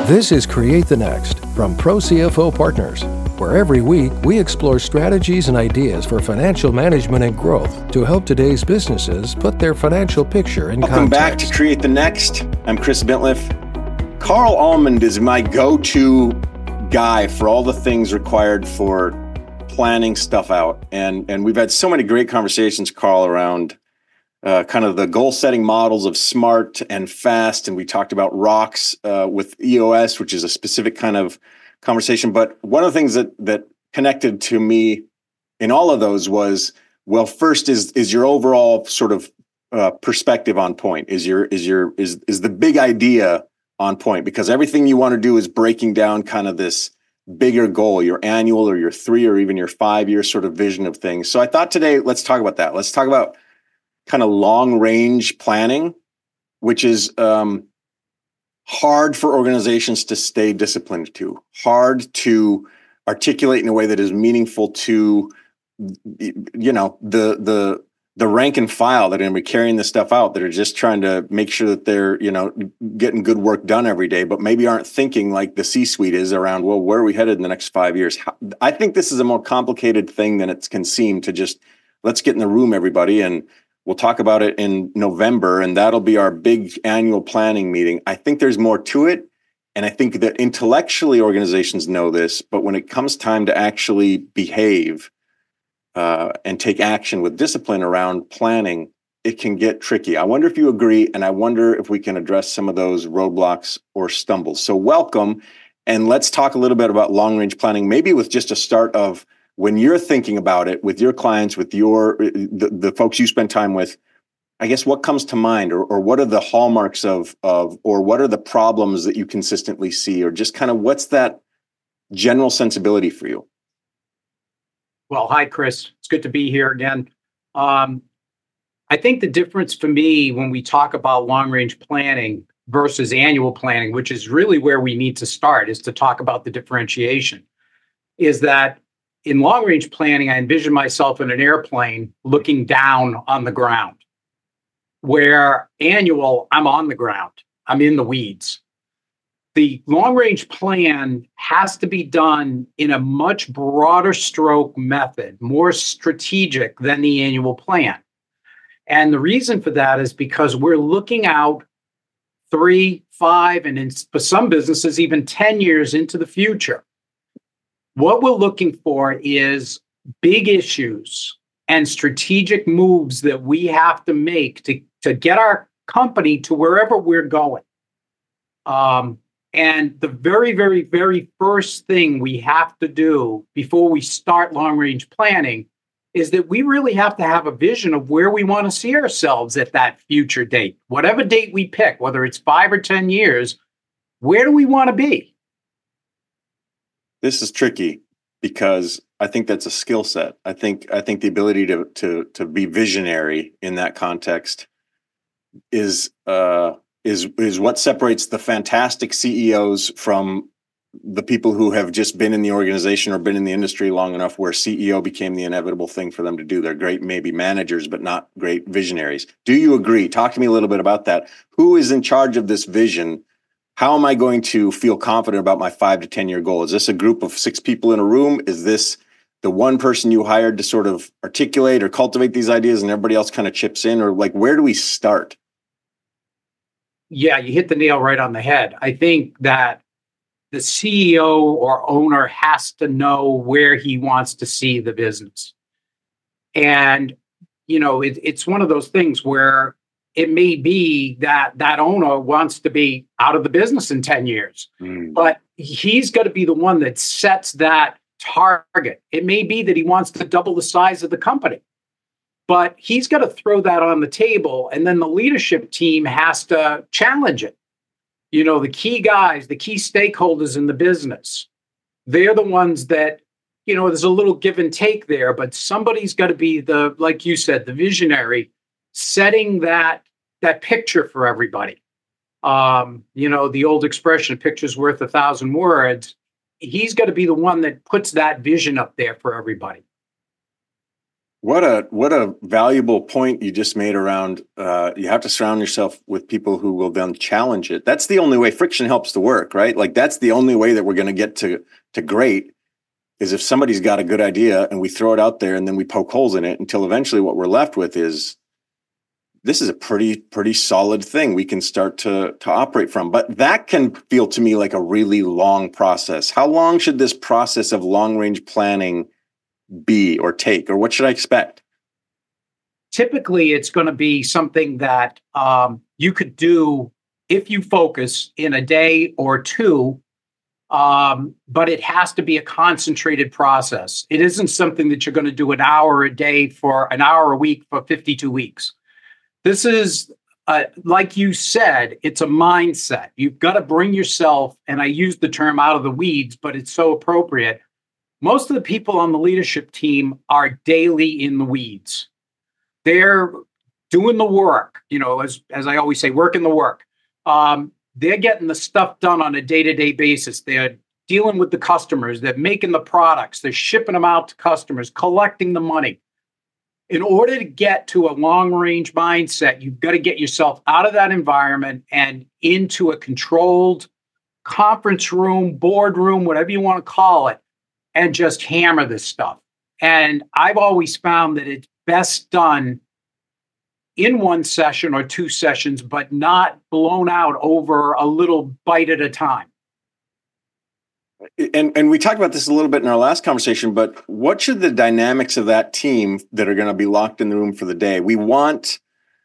This is Create the Next from Pro CFO Partners, where every week we explore strategies and ideas for financial management and growth to help today's businesses put their financial picture in context. Welcome back to Create the Next. I'm Chris Bentliff. Carl Almond is my go-to guy for all the things required for planning stuff out. And we've had so many great conversations, Carl, around kind of the goal-setting models of SMART and FAST. And we talked about ROCKS with EOS, which is a specific kind of conversation. But one of the things that connected to me in all of those was, well, first is your overall sort of perspective on point? Is the big idea on point? Because everything you want to do is breaking down kind of this bigger goal, your annual or your 3 or even your 5-year sort of vision of things. So I thought today, let's talk about that. Let's talk about kind of long range planning, which is hard for organizations to stay disciplined to, hard to articulate in a way that is meaningful to, the rank and file that are going to be carrying this stuff out, that are just trying to make sure that they're, getting good work done every day, but maybe aren't thinking like the C-suite is around, well, where are we headed in the next 5 years? I think this is a more complicated thing than it can seem to just, let's get in the room, everybody, and we'll talk about it in November, and that'll be our big annual planning meeting. I think there's more to it, and I think that intellectually organizations know this, but when it comes time to actually behave and take action with discipline around planning, it can get tricky. I wonder if you agree, and I wonder if we can address some of those roadblocks or stumbles. So welcome, and let's talk a little bit about long-range planning, maybe with just a start of when you're thinking about it with your clients, with the folks you spend time with. I guess what comes to mind, or what are the hallmarks of, or what are the problems that you consistently see, or just kind of what's that general sensibility for you? Well, hi, Chris. It's good to be here again. I think the difference for me when we talk about long-range planning versus annual planning, which is really where we need to start, is to talk about the differentiation, is that in long-range planning, I envision myself in an airplane looking down on the ground, where annual, I'm on the ground. I'm in the weeds. The long-range plan has to be done in a much broader stroke method, more strategic than the annual plan. And the reason for that is because we're looking out 3, 5, and for some businesses, even 10 years into the future. What we're looking for is big issues and strategic moves that we have to make to get our company to wherever we're going. And the very, very, very first thing we have to do before we start long-range planning is that we really have to have a vision of where we want to see ourselves at that future date. Whatever date we pick, whether it's 5 or 10 years, where do we want to be? This is tricky because I think that's a skill set. I think the ability to be visionary in that context is what separates the fantastic CEOs from the people who have just been in the organization or been in the industry long enough where CEO became the inevitable thing for them to do. They're great, maybe managers, but not great visionaries. Do you agree? Talk to me a little bit about that. Who is in charge of this vision? How am I going to feel confident about my 5 to 10 year goal? Is this a group of 6 people in a room? Is this the one person you hired to sort of articulate or cultivate these ideas and everybody else kind of chips in? Or like, where do we start? Yeah, you hit the nail right on the head. I think that the CEO or owner has to know where he wants to see the business. And, it's one of those things where it may be that that owner wants to be out of the business in 10 years, but he's got to be the one that sets that target. It may be that he wants to double the size of the company, but he's got to throw that on the table, and then the leadership team has to challenge it. The key guys, the key stakeholders in the business, they're the ones that, there's a little give and take there, but somebody's got to be like you said, the visionary, setting that picture for everybody. The old expression, picture's worth 1,000 words. He's got to be the one that puts that vision up there for everybody. What a valuable point you just made around you have to surround yourself with people who will then challenge it. That's the only way friction helps to work, right? Like that's the only way that we're going to get to great is if somebody's got a good idea and we throw it out there and then we poke holes in it until eventually what we're left with is this is a pretty solid thing we can start to operate from. But that can feel to me like a really long process. How long should this process of long range planning be or take, or what should I expect? Typically, it's going to be something that you could do if you focus in a day or two, but it has to be a concentrated process. It isn't something that you're going to do an hour a day for an hour a week for 52 weeks. This is, like you said, it's a mindset. You've got to bring yourself, and I use the term out of the weeds, but it's so appropriate. Most of the people on the leadership team are daily in the weeds. They're doing the work, as I always say, working the work. They're getting the stuff done on a day-to-day basis. They're dealing with the customers. They're making the products. They're shipping them out to customers, collecting the money. In order to get to a long-range mindset, you've got to get yourself out of that environment and into a controlled conference room, boardroom, whatever you want to call it, and just hammer this stuff. And I've always found that it's best done in one session or two sessions, but not blown out over a little bite at a time. And we talked about this a little bit in our last conversation, but what should the dynamics of that team that are going to be locked in the room for the day? We want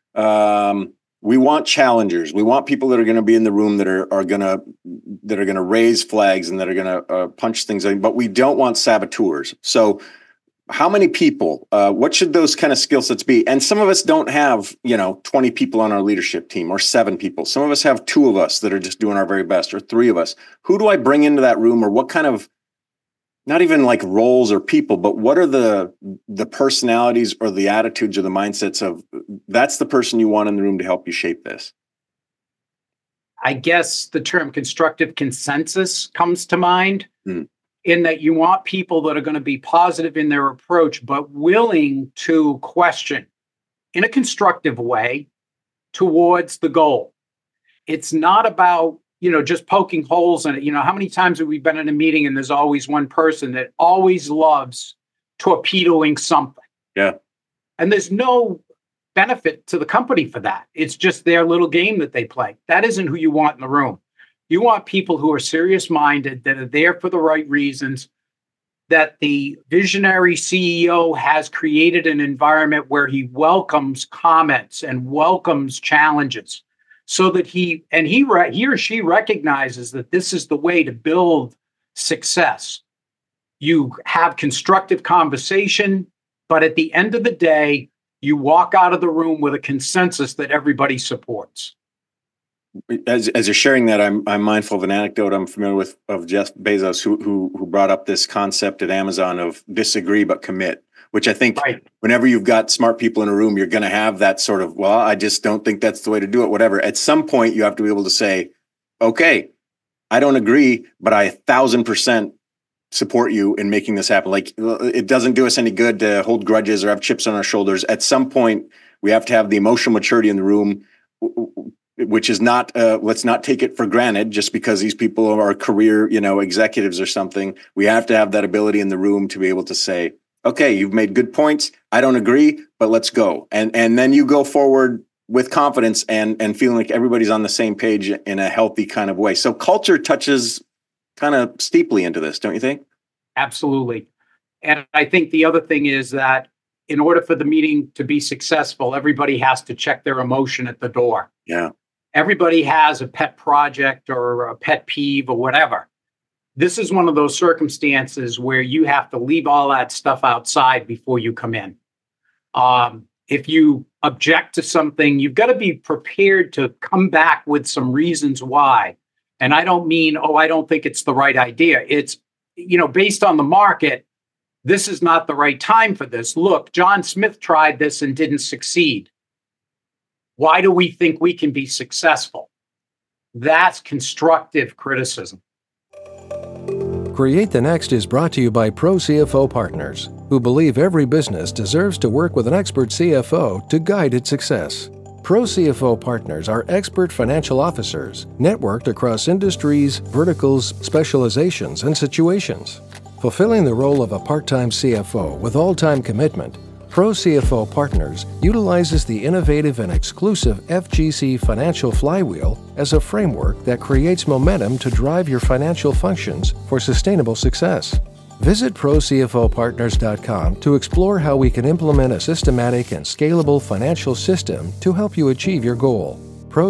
challengers. We want people that are going to be in the room that are going to raise flags and that are going to punch things in, but we don't want saboteurs. So how many people, what should those kind of skill sets be? And some of us don't have, 20 people on our leadership team or 7 people. Some of us have 2 of us that are just doing our very best, or 3 of us. Who do I bring into that room, or what kind of, not even like roles or people, but what are the personalities or the attitudes or the mindsets of that's the person you want in the room to help you shape this? I guess the term constructive consensus comes to mind. In that you want people that are going to be positive in their approach, but willing to question in a constructive way towards the goal. It's not about, just poking holes in it. How many times have we been in a meeting and there's always one person that always loves torpedoing something? Yeah. And there's no benefit to the company for that. It's just their little game that they play. That isn't who you want in the room. You want people who are serious-minded, that are there for the right reasons, that the visionary CEO has created an environment where he welcomes comments and welcomes challenges so that he or she recognizes that this is the way to build success. You have constructive conversation, but at the end of the day, you walk out of the room with a consensus that everybody supports. As you're sharing that, I'm mindful of an anecdote I'm familiar with of Jeff Bezos, who brought up this concept at Amazon of disagree but commit, which I think Whenever you've got smart people in a room, you're going to have that sort of, well, I just don't think that's the way to do it, whatever. At some point, you have to be able to say, okay, I don't agree, but I 1,000% support you in making this happen. Like, it doesn't do us any good to hold grudges or have chips on our shoulders. At some point, we have to have the emotional maturity in the room, which is not, let's not take it for granted just because these people are career, executives or something. We have to have that ability in the room to be able to say, okay, you've made good points. I don't agree, but let's go. And then you go forward with confidence and feeling like everybody's on the same page in a healthy kind of way. So culture touches kind of steeply into this, don't you think? Absolutely. And I think the other thing is that in order for the meeting to be successful, everybody has to check their emotion at the door. Yeah. Everybody has a pet project or a pet peeve or whatever. This is one of those circumstances where you have to leave all that stuff outside before you come in. If you object to something, you've got to be prepared to come back with some reasons why. And I don't mean, I don't think it's the right idea. It's, based on the market, this is not the right time for this. Look, John Smith tried this and didn't succeed. Why do we think we can be successful? That's constructive criticism. Create the Next is brought to you by Pro CFO Partners, who believe every business deserves to work with an expert CFO to guide its success. Pro CFO Partners are expert financial officers networked across industries, verticals, specializations, and situations. Fulfilling the role of a part-time CFO with all-time commitment, Pro CFO Partners utilizes the innovative and exclusive FGC Financial Flywheel as a framework that creates momentum to drive your financial functions for sustainable success. Visit ProCFOPartners.com to explore how we can implement a systematic and scalable financial system to help you achieve your goal.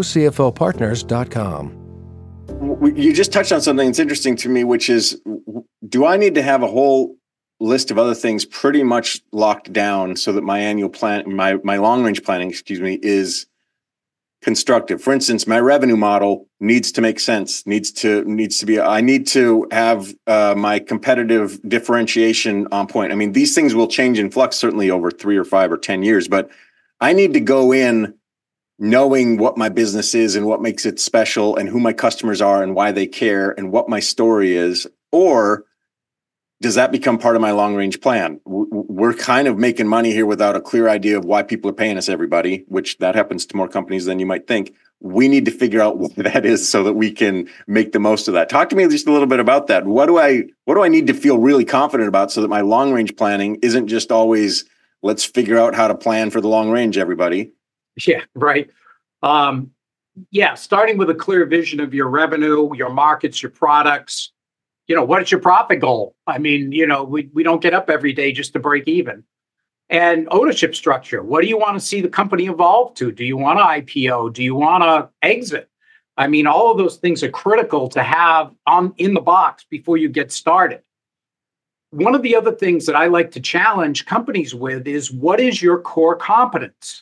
ProCFOPartners.com. You just touched on something that's interesting to me, which is, do I need to have a whole list of other things pretty much locked down so that my annual plan, my long-range planning, is constructive? For instance, my revenue model needs to make sense, needs to be, I need to have my competitive differentiation on point. I mean, these things will change in flux, certainly over 3 or 5 or 10 years, but I need to go in knowing what my business is and what makes it special and who my customers are and why they care and what my story is. Or does that become part of my long-range plan? We're kind of making money here without a clear idea of why people are paying us, everybody, which that happens to more companies than you might think. We need to figure out what that is so that we can make the most of that. Talk to me just a little bit about that. What do I need to feel really confident about so that my long-range planning isn't just always, let's figure out how to plan for the long range, everybody? Yeah, right. Starting with a clear vision of your revenue, your markets, your products. What is your profit goal? I mean, we don't get up every day just to break even. And ownership structure. What do you want to see the company evolve to? Do you want to IPO? Do you want to exit? I mean, all of those things are critical to have in the box before you get started. One of the other things that I like to challenge companies with is, what is your core competence?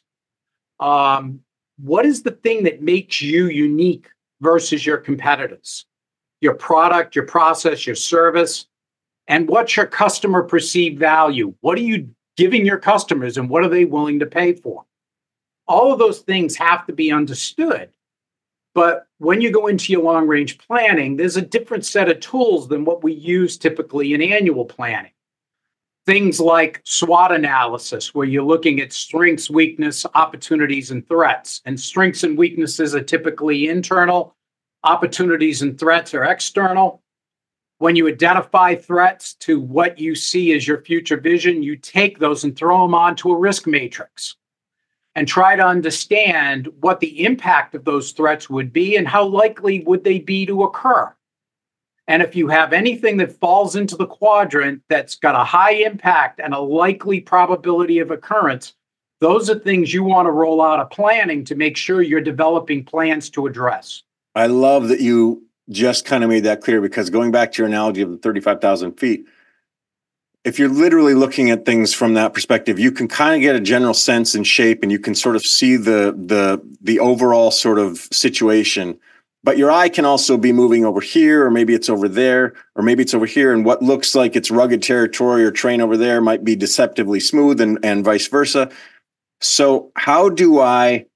What is the thing that makes you unique versus your competitors? Your product, your process, your service, and what's your customer perceived value? What are you giving your customers and what are they willing to pay for? All of those things have to be understood. But when you go into your long-range planning, there's a different set of tools than what we use typically in annual planning. Things like SWOT analysis, where you're looking at strengths, weakness, opportunities, and threats. And strengths and weaknesses are typically internal. Opportunities and threats are external. When you identify threats to what you see as your future vision, you take those and throw them onto a risk matrix and try to understand what the impact of those threats would be and how likely would they be to occur. And if you have anything that falls into the quadrant that's got a high impact and a likely probability of occurrence, those are things you want to roll out of planning to make sure you're developing plans to address. I love that you just kind of made that clear, because going back to your analogy of the 35,000 feet, if you're literally looking at things from that perspective, you can kind of get a general sense and shape, and you can sort of see the overall sort of situation. But your eye can also be moving over here, or maybe it's over there, or maybe it's over here. And what looks like it's rugged territory or terrain over there might be deceptively smooth, and vice versa. So how do I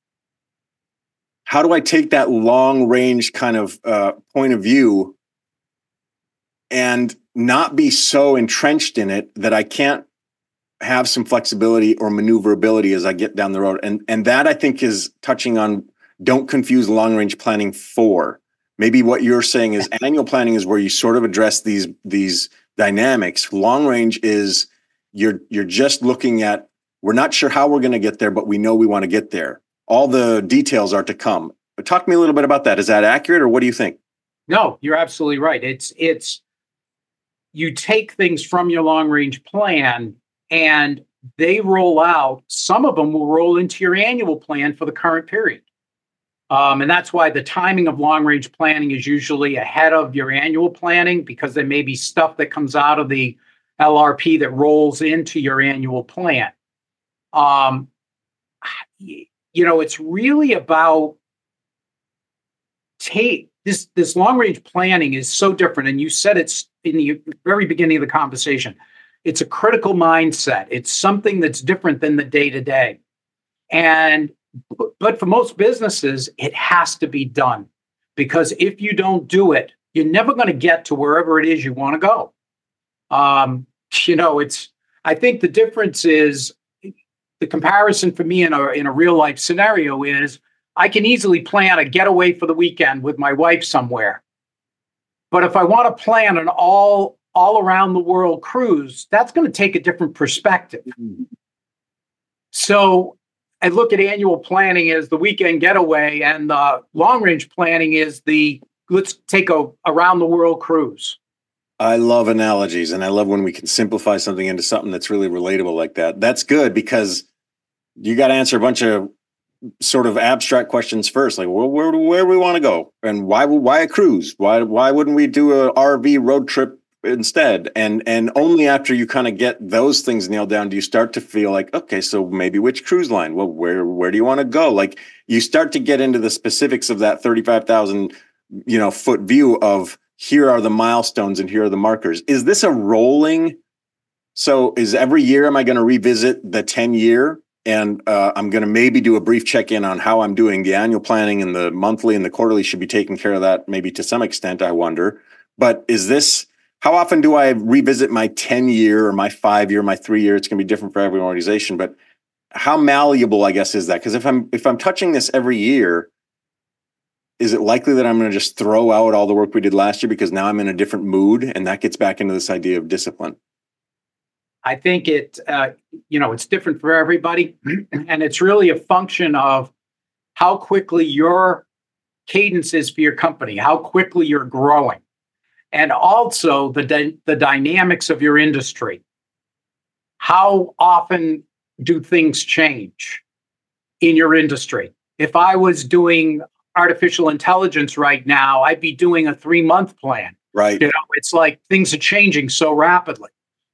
take that long range kind of point of view and not be so entrenched in it that I can't have some flexibility or maneuverability as I get down the road? And that, I think, is touching on, don't confuse long range planning for. Maybe what you're saying is annual planning is where you sort of address these dynamics. Long range is you're just looking at, we're not sure how we're going to get there, but we know we want to get there. All the details are to come. But talk to me a little bit about that. Is that accurate, or what do you think? No, you're absolutely right. It's you take things from your long-range plan and they roll out. Some of them will roll into your annual plan for the current period. And that's why the timing of long-range planning is usually ahead of your annual planning, because there may be stuff that comes out of the LRP that rolls into your annual plan. It's really about this long-range planning is so different. And you said it's in the very beginning of the conversation. It's a critical mindset. It's something that's different than the day-to-day. But for most businesses, it has to be done, because if you don't do it, you're never going to get to wherever it is you want to go. I think the difference is the comparison for me in a real life scenario is I can easily plan a getaway for the weekend with my wife somewhere. But if I want to plan an all around the world cruise, that's going to take a different perspective. So I look at annual planning as the weekend getaway, and long range planning is let's take a around the world cruise. I love analogies, and I love when we can simplify something into something that's really relatable like that. That's good, because you got to answer a bunch of sort of abstract questions first, like, well, where do we want to go, and why a cruise? Why wouldn't we do a RV road trip instead? And only after you kind of get those things nailed down do you start to feel like, okay, so maybe which cruise line? Well, where do you want to go? Like, you start to get into the specifics of that 35,000 foot view of, here are the milestones and here are the markers. Is this a rolling? So is every year, am I going to revisit the 10-year? And I'm going to maybe do a brief check-in on how I'm doing. The annual planning and the monthly and the quarterly should be taking care of that, maybe to some extent, I wonder. But how often do I revisit my 10-year or my 5-year, my 3-year? It's going to be different for every organization. But how malleable, I guess, is that? Because if I'm touching this every year, is it likely that I'm going to just throw out all the work we did last year because now I'm in a different mood? And that gets back into this idea of discipline. I think it's different for everybody. And it's really a function of how quickly your cadence is for your company, how quickly you're growing, and also the dynamics of your industry. How often do things change in your industry? If I was doing artificial intelligence right now, I'd be doing a 3-month plan. Right. It's like things are changing so rapidly.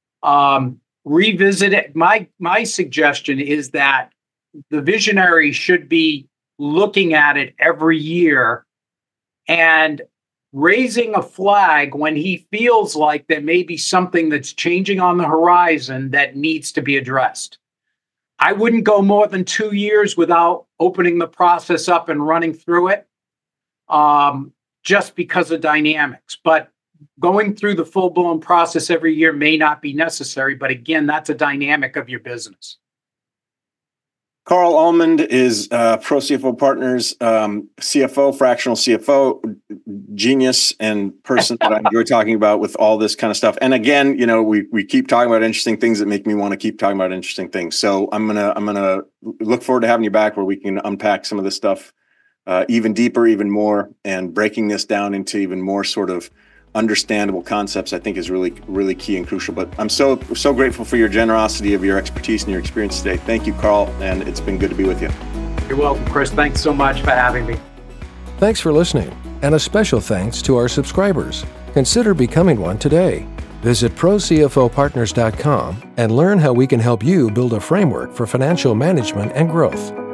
Revisit it. My suggestion is that the visionary should be looking at it every year and raising a flag when he feels like there may be something that's changing on the horizon that needs to be addressed. I wouldn't go more than 2 years without opening the process up and running through it, just because of dynamics. But going through the full-blown process every year may not be necessary. But again, that's a dynamic of your business. Carl Almond is Pro CFO Partners CFO, fractional CFO, genius and person that I enjoy talking about with all this kind of stuff. And again, we keep talking about interesting things that make me want to keep talking about interesting things. So I'm gonna look forward to having you back where we can unpack some of this stuff even deeper, even more, and breaking this down into even more sort of understandable concepts, I think, is really, really key and crucial. But I'm so grateful for your generosity of your expertise and your experience today. Thank you, Carl, and it's been good to be with you. You're welcome, Chris. Thanks so much for having me. Thanks for listening, and a special thanks to our subscribers. Consider becoming one today. Visit ProCFOPartners.com and learn how we can help you build a framework for financial management and growth.